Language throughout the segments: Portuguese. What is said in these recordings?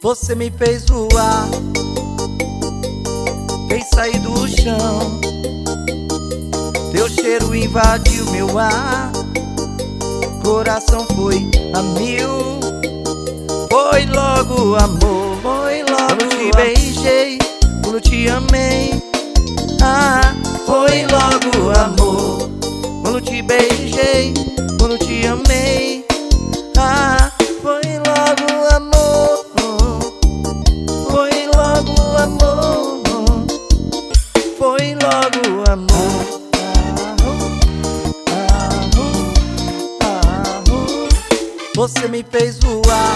Você me fez voar, fez sair do chão. Teu cheiro invadiu meu ar, coração foi a mil. Foi logo amor, foi logo. Quando te beijei, quando te amei. Ah, foi logo amor. Quando te beijei, quando te amei. Ah, foi logo amor. Foi logo amor. Foi logo amor. Você me fez voar,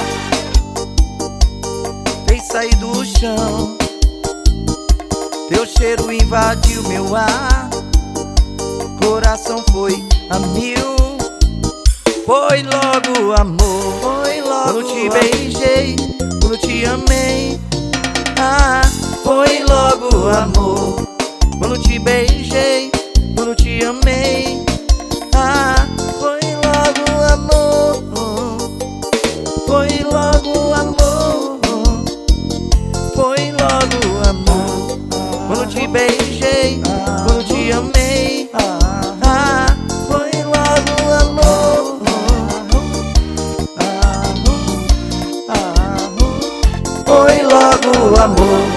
fez sair do chão. Teu cheiro invadiu meu ar, coração foi a mil. Foi logo amor, foi logo. Quando te beijei, quando te amei. Ah, foi logo amor. Quando te beijei, quando te amei. Ah, foi logo amor. Foi logo amor. Foi logo amor. Quando te beijei, quando te amei. Ah, foi logo amor. Foi logo amor.